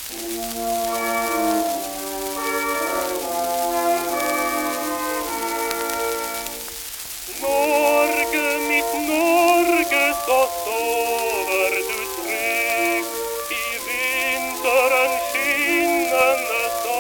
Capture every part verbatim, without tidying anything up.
Norge, mitt Norge, så sover du trygg i vinterens skinnende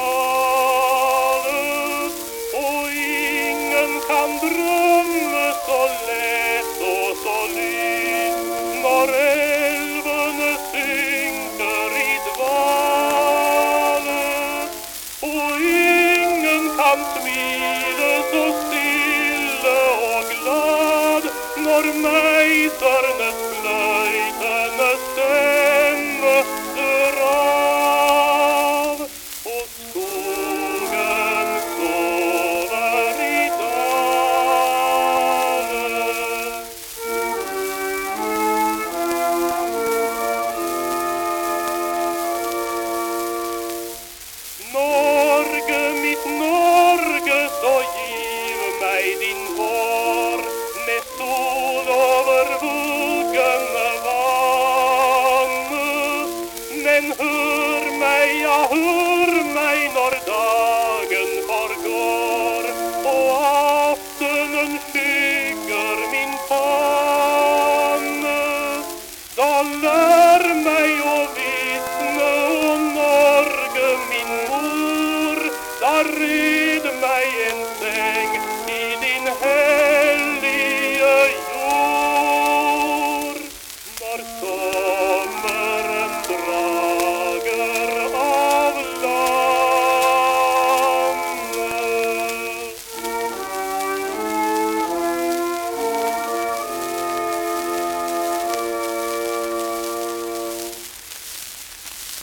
daler, og ingen kan drømme så lett og så lyst når elvene synker i dvale, og ingen kan smile så stille og glad når meisernes fløytende stemme dør av, og skogen sover i dalen. Norge, mitt Norge, så giv meg din vår, med sol over vuggende vannet. Men hør meg, ja, hør